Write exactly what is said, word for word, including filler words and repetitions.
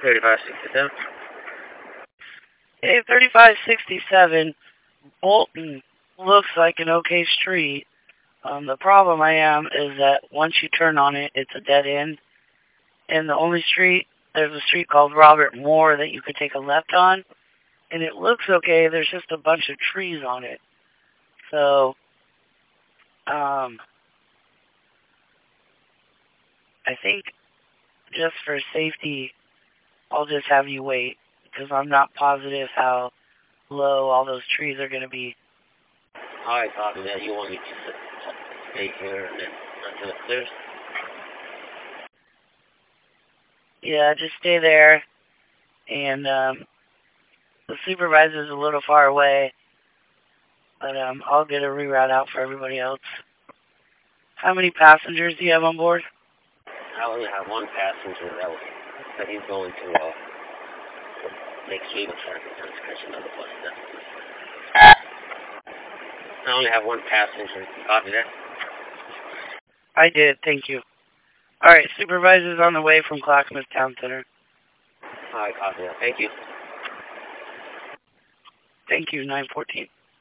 thirty-five sixty-seven. Hey, thirty-five sixty-seven, Bolton looks like an okay street. Um, the problem I am is that once you turn on it, it's a dead end. And the only street, there's a street called Robert Moore that you could take a left on. And it looks okay, there's just a bunch of trees on it. So, um, I think just for safety, I'll just have you wait. Because I'm not positive how low all those trees are going to be. Alright, copy that. You want me to stay here until it clears? Yeah, just stay there. And um, the supervisor's a little far away. But um, I'll get a reroute out for everybody else. How many passengers do you have on board? I only have one passenger that, was, that he's going to uh, next week. I'm trying to catch another bus. I only have one passenger. Copy that? I did, thank you. Alright, supervisor's on the way from Clackamas Town Center. Alright, copy that. Thank you. Thank you, nine fourteen.